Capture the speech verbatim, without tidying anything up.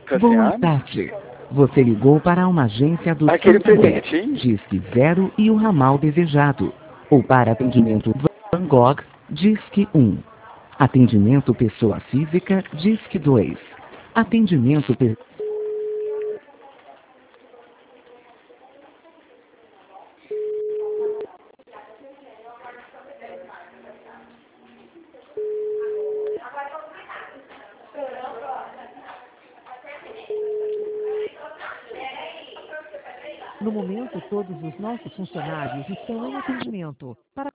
Boa Cassiano? tarde. Você ligou para uma agência do Aquele Santander, presentinho? Disque Zero e o ramal desejado. Ou para atendimento Van Gogh, Disque um. Atendimento pessoa física, Disque dois. Atendimento pe... No momento, todos os nossos funcionários estão em atendimento. Para